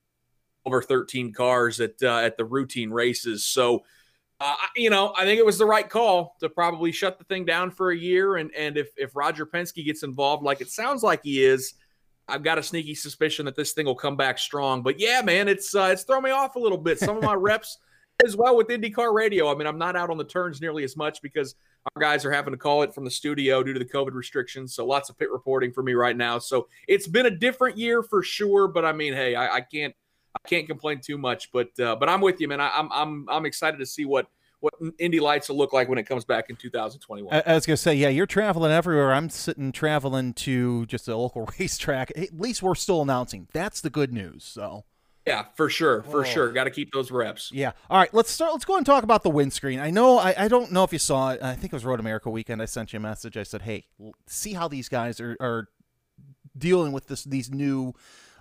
over thirteen cars at uh, at the routine races. So. Uh, you know, I think it was the right call to probably shut the thing down for a year. And and if, if Roger Penske gets involved, like it sounds like he is, I've got a sneaky suspicion that this thing will come back strong. But yeah, man, it's uh, it's thrown me off a little bit. Some of my reps as well with IndyCar Radio. I mean, I'm not out on the turns nearly as much because our guys are having to call it from the studio due to the COVID restrictions. So lots of pit reporting for me right now. So it's been a different year for sure. But I mean, hey, I, I can't. I can't complain too much, but uh, but I'm with you, man. I, I'm I'm I'm excited to see what what Indy Lights will look like when it comes back in two thousand twenty-one.
I, I was gonna say, yeah, you're traveling everywhere. I'm sitting traveling to just a local racetrack. At least we're still announcing. That's the good news. So.
Yeah, for sure, for
oh.
sure. Got to keep those reps.
Yeah. All right, let's start. Let's go and talk about the windscreen. I know. I, I don't know if you saw it. I think it was Road America weekend. I sent you a message. I said, hey, see how these guys are are dealing with this. These new.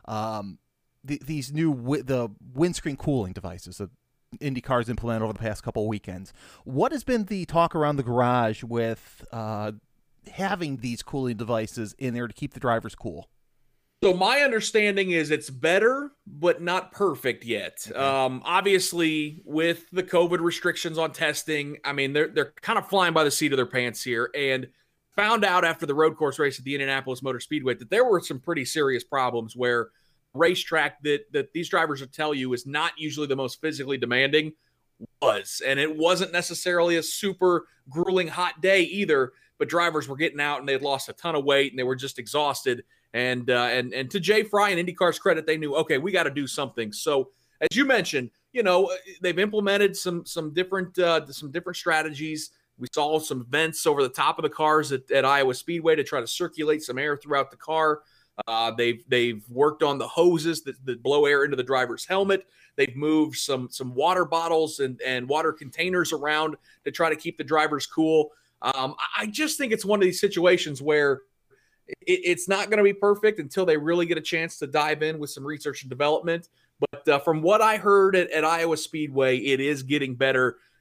Um, The, these new wi- the windscreen cooling devices that IndyCar's implemented over the past couple of weekends. What has been the talk around the garage with uh, having these cooling devices in there to keep the drivers cool?
So my understanding is it's better, but not perfect yet. Okay. Um, obviously, with the COVID restrictions on testing, I mean, they're they're kind of flying by the seat of their pants here, and found out after the road course race at the Indianapolis Motor Speedway that there were some pretty serious problems where racetrack that that these drivers will tell you is not usually the most physically demanding was, and it wasn't necessarily a super grueling hot day either, but drivers were getting out and they'd lost a ton of weight and they were just exhausted, and uh, and and to Jay Fry and IndyCar's credit, they knew, okay, we got to do something. So as you mentioned, you know, they've implemented some some different uh, some different strategies. We saw some vents over the top of the cars at, at Iowa Speedway to try to circulate some air throughout the car. Uh, they've they've worked on the hoses that, that blow air into the driver's helmet. They've moved some some water bottles and, and water containers around to try to keep the drivers cool. Um, I just think it's one of these situations where it, it's not going to be perfect until they really get a chance to dive in with some research and development. But uh, from what I heard at, at Iowa Speedway, it is getting better.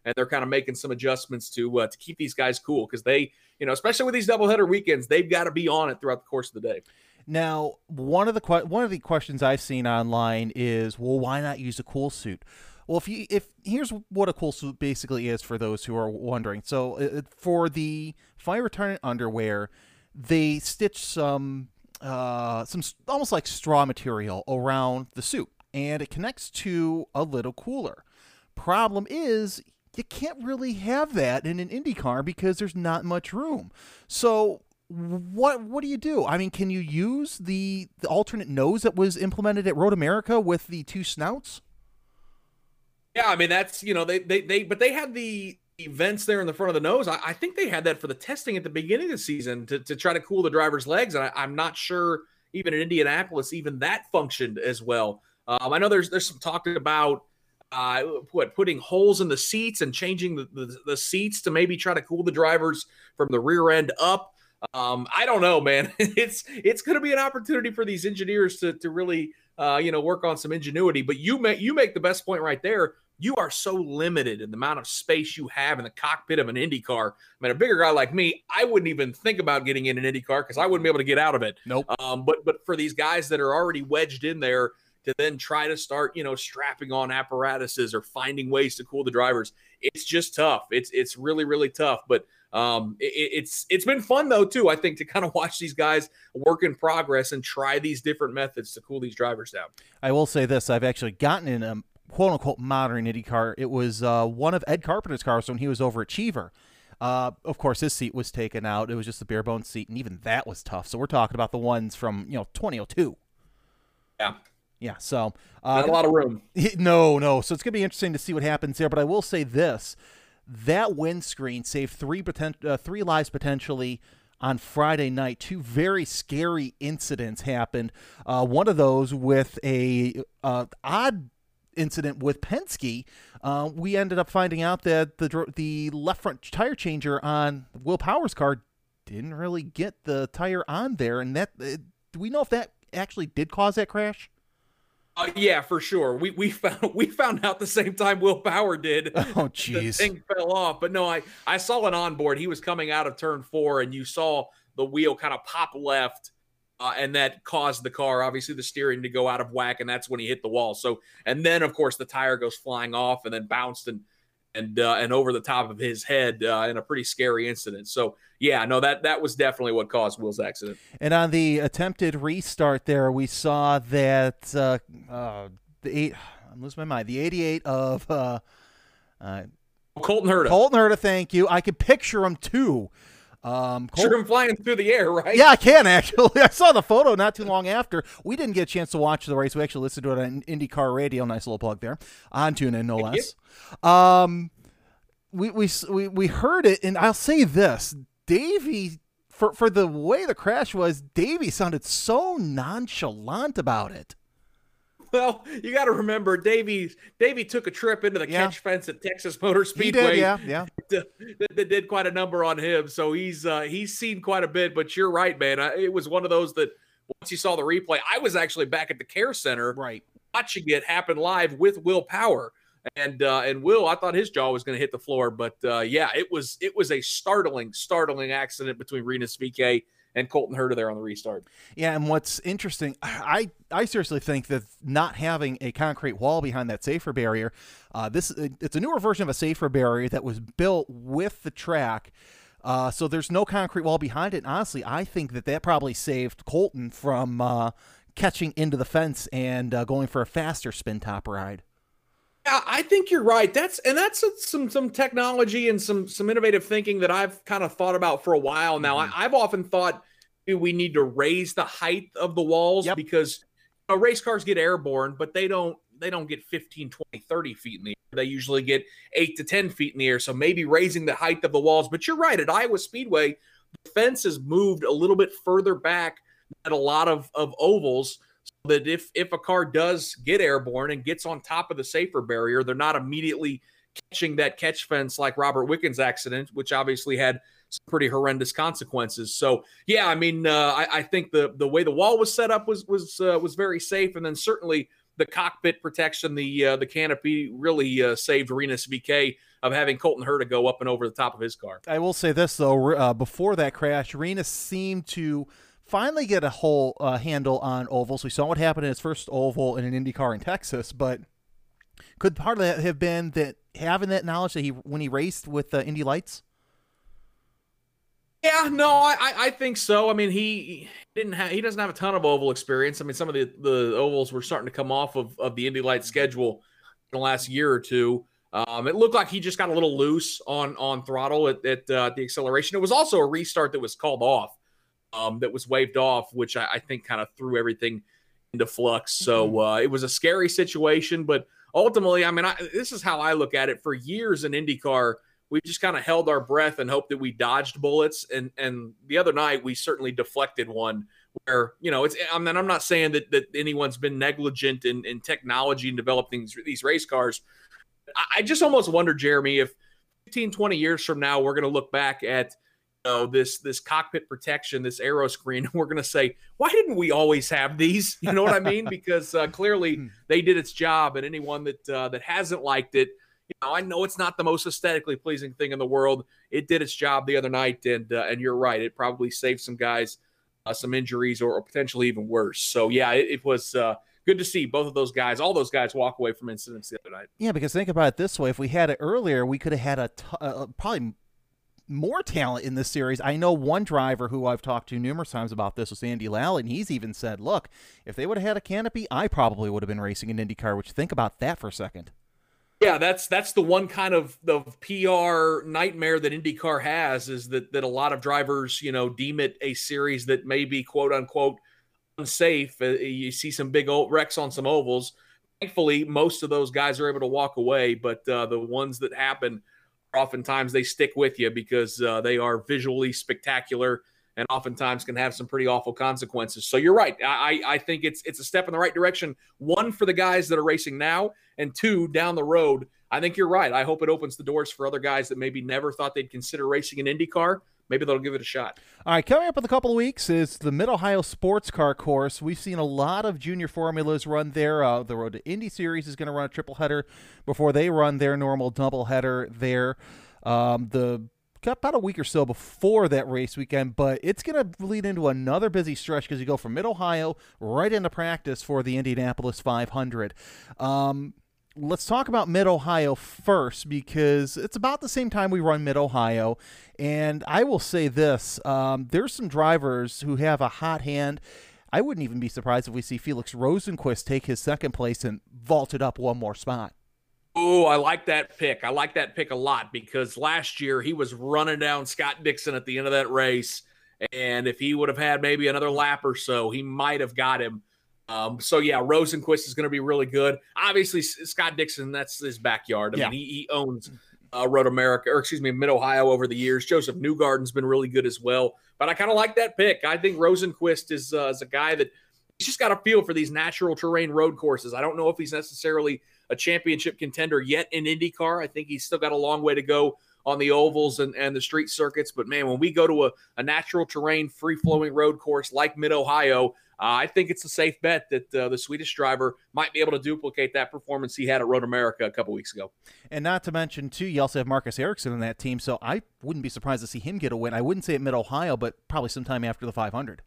and they're kind of making some adjustments to uh, to keep these guys cool because they, you know, especially with these doubleheader weekends, they've got to be on it throughout the course of the day.
Now, one of the que- one of the questions I've seen online is, well, why not use a cool suit? Well, if you if here's what a cool suit basically is for those who are wondering. So, uh, for the fire retardant underwear, they stitch some uh, some almost like straw material around the suit, and it connects to a little cooler. Problem is, you can't really have that in an Indy car because there's not much room. So what what do you do? I mean, can you use the, the alternate nose that was implemented at Road America with the two snouts?
Yeah, I mean, that's, you know, they, they, they, but they had the vents there in the front of the nose. I, I think they had that for the testing at the beginning of the season to, to try to cool the driver's legs. And I, I'm not sure even in Indianapolis, even that functioned as well. Um, I know there's, there's some talk about uh, what, putting holes in the seats and changing the, the, the seats to maybe try to cool the drivers from the rear end up. Um, I don't know, man. It's, it's going to be an opportunity for these engineers to, to really, uh, you know, work on some ingenuity, but you make, you make the best point right there. You are so limited in the amount of space you have in the cockpit of an Indy car. I mean, a bigger guy like me, I wouldn't even think about getting in an Indy car because I wouldn't be able to get out of it.
Nope.
Um, but but for these guys that are already wedged in there to then try to start, you know, strapping on apparatuses or finding ways to cool the drivers, it's just tough. It's it's really really tough. But um, it, it's it's been fun though too. I think to kind of watch these guys work in progress and try these different methods to cool these drivers down.
I will say this: I've actually gotten in a quote-unquote modern Indy car. It was uh, one of Ed Carpenter's cars when he was over at Cheever. Uh, of course, his seat was taken out. It was just a bare-bones seat, and even that was tough. So we're talking about the ones from, you know, twenty oh two.
Yeah.
Yeah, so... Uh,
Not a lot of room.
No, no. So it's going to be interesting to see what happens there. But I will say this. That windscreen saved three, poten- uh, three lives potentially on Friday night. Two very scary incidents happened. Uh, one of those with a uh, odd incident with Penske. Uh, we ended up finding out that the the left front tire changer on Will Power's car didn't really get the tire on there, and that uh, do we know if that actually did cause that crash?
Uh, yeah, for sure. We we found we found out the same time Will Power did.
Oh, jeez.
The thing fell off. But no, I I saw an onboard. He was coming out of turn four, and you saw the wheel kind of pop left. Uh, and that caused the car, obviously, the steering to go out of whack, and that's when he hit the wall. So, and then of course the tire goes flying off, and then bounced and and uh, and over the top of his head uh, in a pretty scary incident. So, yeah, no, that that was definitely what caused Will's accident.
And on the attempted restart, there we saw that uh, uh, the eight. I'm losing my mind. The eighty-eight of uh, uh,
Colton Herta.
Colton Herta, thank you. I could picture him too. Um,
Col- sure, him flying through the air, right?
Yeah, I can actually. I saw the photo not too long after. We didn't get a chance to watch the race. We actually listened to it on IndyCar Radio. Nice little plug there on TuneIn, no less. Um, we we we we heard it, and I'll say this: Davey, for for the way the crash was, Davey sounded so nonchalant about it.
Well, you got to remember, Davey Davey took a trip into the
yeah.
catch fence at Texas Motor Speedway.
He did, yeah, yeah.
That, that did quite a number on him, so he's uh, he's seen quite a bit. But you're right, man. It was one of those that once you saw the replay, I was actually back at the Care Center,
right,
watching it happen live with Will Power, and uh, and Will, I thought his jaw was going to hit the floor, but uh, yeah, it was it was a startling, startling accident between Rinus V K and Colton Herta there on the restart.
Yeah, and what's interesting, I, I seriously think that not having a concrete wall behind that safer barrier, uh, this it's a newer version of a safer barrier that was built with the track, uh, so there's no concrete wall behind it. And honestly, I think that that probably saved Colton from uh, catching into the fence and uh, going for a faster spin top ride.
Yeah, I think you're right. That's and that's some some technology and some some innovative thinking that I've kind of thought about for a while now. Mm-hmm. I, I've often thought we need to raise the height of the walls, yep, because you know, race cars get airborne, but they don't they don't get fifteen, twenty, thirty feet in the air. They usually get eight to ten feet in the air. So maybe raising the height of the walls. But you're right, at Iowa Speedway, the fence has moved a little bit further back at a lot of, of ovals, so that if if a car does get airborne and gets on top of the safer barrier, they're not immediately catching that catch fence like Robert Wickens' accident, which obviously had some pretty horrendous consequences. So yeah, I mean, uh, I, I think the the way the wall was set up was was uh, was very safe, and then certainly the cockpit protection, the uh, the canopy really uh, saved Rinus V K of having Colton Herta go up and over the top of his car.
I will say this, though. Uh, before that crash, Rinus seemed to finally get a whole uh, handle on ovals. We saw what happened in his first oval in an IndyCar in Texas, but could part of that have been that having that knowledge that he when he raced with uh, Indy Lights?
Yeah, no, I, I think so. I mean, he didn't have he doesn't have a ton of oval experience. I mean, some of the, the ovals were starting to come off of, of the Indy Lights schedule in the last year or two. Um, it looked like he just got a little loose on on throttle at, at uh, the acceleration. It was also a restart that was called off, um, that was waved off, which I, I think kind of threw everything into flux. So uh, it was a scary situation, but ultimately, I mean, I, this is how I look at it. For years in IndyCar, we just kind of held our breath and hoped that we dodged bullets. And and the other night, we certainly deflected one where, you know, it's, I mean, I'm not saying that, that anyone's been negligent in, in technology and developing these, these race cars. I, I just almost wonder, Jeremy, if fifteen, twenty years from now, we're going to look back at, you know, this, this cockpit protection, this aero screen, and we're going to say, why didn't we always have these? You know what I mean? Because uh, clearly they did its job, and anyone that, uh, that hasn't liked it, you know, I know it's not the most aesthetically pleasing thing in the world. It did its job the other night, and uh, and you're right. It probably saved some guys uh, some injuries or, or potentially even worse. So, yeah, it, it was uh, good to see both of those guys, all those guys, walk away from incidents the other night.
Yeah, because think about it this way. If we had it earlier, we could have had a t- uh, probably more talent in this series. I know one driver who I've talked to numerous times about this was Andy Lally, and he's even said, look, if they would have had a canopy, I probably would have been racing in IndyCar, which think about that for a second.
Yeah, that's that's the one kind of the P R nightmare that IndyCar has, is that that a lot of drivers, you know, deem it a series that may be quote unquote unsafe. Uh, you see some big old wrecks on some ovals. Thankfully, most of those guys are able to walk away, but uh, the ones that happen, oftentimes they stick with you because uh, they are visually spectacular and oftentimes can have some pretty awful consequences. So you're right. I, I think it's it's a step in the right direction. One, for the guys that are racing now, and two, down the road. I think you're right. I hope it opens the doors for other guys that maybe never thought they'd consider racing an IndyCar. Maybe they'll give it a shot.
All right, coming up in a couple of weeks is the Mid-Ohio Sports Car Course. We've seen a lot of junior formulas run there. Uh, the Road to Indy Series is going to run a triple header before they run their normal double header there. Um, the got about a week or so before that race weekend, but it's going to lead into another busy stretch because you go from Mid-Ohio right into practice for the Indianapolis five hundred. Um, let's talk about Mid-Ohio first because it's about the same time we run Mid-Ohio, and I will say this, um, there's some drivers who have a hot hand. I wouldn't even be surprised if we see Felix Rosenqvist take his second place and vault it up one more spot.
Oh, I like that pick. I like that pick a lot because last year he was running down Scott Dixon at the end of that race. And if he would have had maybe another lap or so, he might have got him. Um, so, yeah, Rosenqvist is going to be really good. Obviously, Scott Dixon, that's his backyard. I
yeah.
mean, he, he owns uh, Road America, or excuse me, Mid-Ohio over the years. Joseph Newgarden's been really good as well. But I kind of like that pick. I think Rosenqvist is, uh, is a guy that he's just got a feel for these natural terrain road courses. I don't know if he's necessarily a championship contender yet in IndyCar. I think he's still got a long way to go on the ovals and, and the street circuits. But, man, when we go to a, a natural terrain, free-flowing road course like Mid-Ohio, uh, I think it's a safe bet that uh, the Swedish driver might be able to duplicate that performance he had at Road America a couple weeks ago.
And not to mention, too, you also have Marcus Ericsson in that team, so I wouldn't be surprised to see him get a win. I wouldn't say at Mid-Ohio, but probably sometime after the five hundred.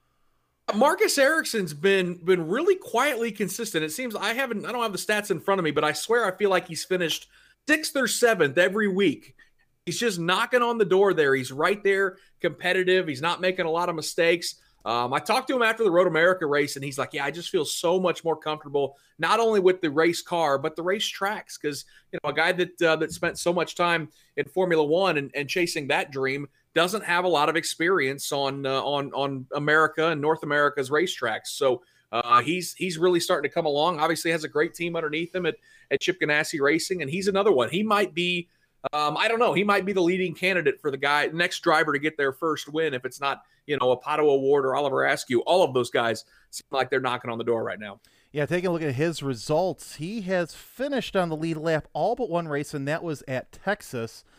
Marcus Ericsson's been been really quietly consistent. It seems I haven't I don't have the stats in front of me, but I swear I feel like he's finished sixth or seventh every week. He's just knocking on the door there. He's right there, competitive. He's not making a lot of mistakes. Um, I talked to him after the Road America race, and he's like, yeah, I just feel so much more comfortable, not only with the race car, but the race tracks. Because, you know, a guy that uh, that spent so much time in Formula One and, and chasing that dream doesn't have a lot of experience on uh, on on America and North America's racetracks. So uh, he's he's really starting to come along. Obviously has a great team underneath him at, at Chip Ganassi Racing, and he's another one. He might be, um, I don't know, he might be the leading candidate for the guy, next driver to get their first win if it's not, you know, a Pato Award or Oliver Askew. All of those guys seem like they're knocking on the door right now.
Yeah, taking a look at his results, he has finished on the lead lap all but one race, and that was at Texas.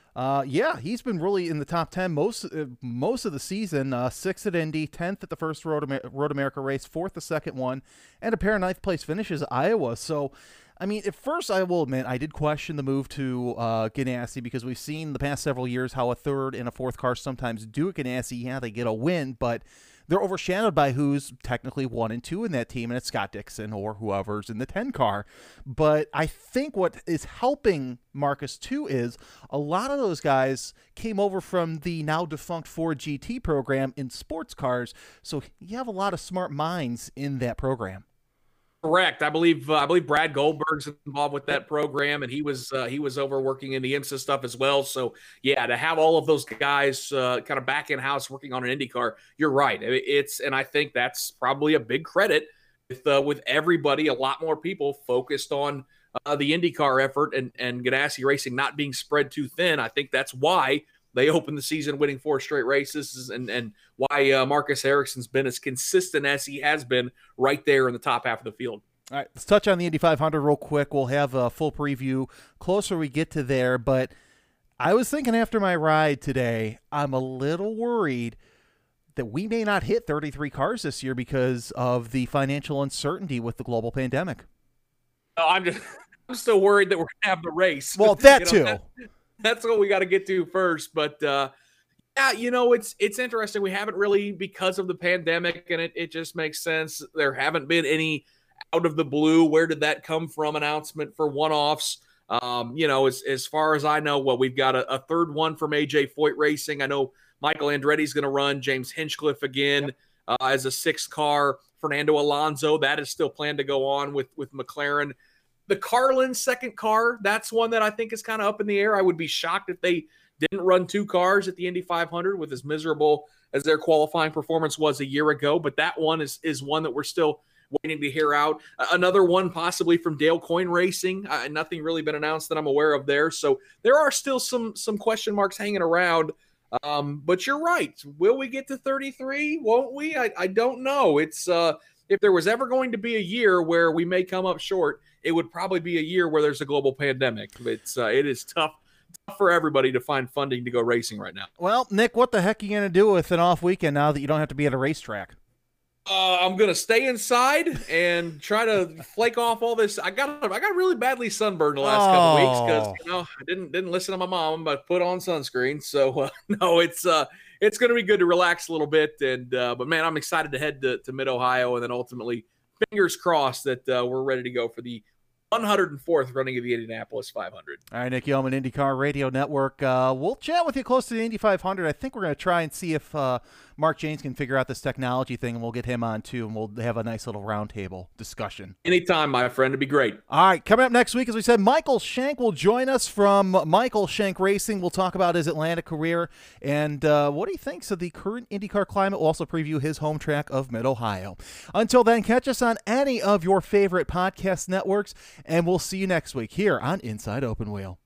Uh, yeah, he's been really in the top ten most uh, most of the season. Uh, sixth at Indy, tenth at the first Road, Amer- Road America race, fourth the second one, and a pair of ninth place finishes at Iowa. So, I mean, at first I will admit I did question the move to uh, Ganassi because we've seen the past several years how a third and a fourth car sometimes do at Ganassi. Yeah, they get a win, but they're overshadowed by who's technically one and two in that team, and it's Scott Dixon or whoever's in the ten car. But I think what is helping Marcus too is a lot of those guys came over from the now defunct Ford G T program in sports cars, so you have a lot of smart minds in that program.
Correct. I believe uh, I believe Brad Goldberg's involved with that program, and he was uh, he was over working in the IMSA stuff as well. So yeah, to have all of those guys uh, kind of back in house working on an IndyCar, you're right. It's and I think that's probably a big credit with uh, with everybody. A lot more people focused on uh, the IndyCar effort and and Ganassi Racing not being spread too thin. I think that's why they opened the season winning four straight races, and and why uh, Marcus Ericsson's been as consistent as he has been right there in the top half of the field.
All right, let's touch on the Indy five hundred real quick. We'll have a full preview closer we get to there, but I was thinking after my ride today, I'm a little worried that we may not hit thirty-three cars this year because of the financial uncertainty with the global pandemic.
Oh, I'm just I'm still worried that we're going to have the race.
Well, that
you know,
too.
That, that's what we got to get to first. But, uh, yeah, you know, it's it's interesting. We haven't really, because of the pandemic, and it, it just makes sense. There haven't been any out of the blue, where did that come from announcement for one-offs. Um, you know, as, as far as I know, well, we've got a, a third one from A J Foyt Racing. I know Michael Andretti's going to run, James Hinchcliffe again yep. uh, as a sixth car. Fernando Alonso, that is still planned to go on with, with McLaren. The Carlin second car, that's one that I think is kind of up in the air. I would be shocked if they didn't run two cars at the Indy five hundred with as miserable as their qualifying performance was a year ago. But that one is is one that we're still waiting to hear out. Uh, another one possibly from Dale Coyne Racing. Uh, nothing really been announced that I'm aware of there. So there are still some some question marks hanging around. Um, but you're right. Will we get to thirty-three? Won't we? I, I don't know. It's uh, if there was ever going to be a year where we may come up short, it would probably be a year where there's a global pandemic. It's uh, it is tough, tough for everybody to find funding to go racing right now.
Well, Nick, what the heck are you going to do with an off weekend now that you don't have to be at a racetrack?
Uh, I'm gonna stay inside and try to flake off all this. I got I got really badly sunburned the last oh. couple weeks because you know I didn't didn't listen to my mom, but put on sunscreen. So uh, no, it's uh it's gonna be good to relax a little bit. And uh, but man, I'm excited to head to, to Mid Ohio and then ultimately, fingers crossed that uh, we're ready to go for the one hundred fourth running of the Indianapolis five hundred.
All right, Nick Yeoman, IndyCar Radio Network. Uh, we'll chat with you close to the Indy five hundred. I think we're going to try and see if uh, Mark Janes can figure out this technology thing, and we'll get him on too, and we'll have a nice little roundtable discussion.
Anytime, my friend. It'd be great.
All right, coming up next week, as we said, Michael Shank will join us from Michael Shank Racing. We'll talk about his Atlanta career and uh, what he thinks of the current IndyCar climate. We'll also preview his home track of Mid-Ohio. Until then, catch us on any of your favorite podcast networks, and we'll see you next week here on Inside Open Wheel.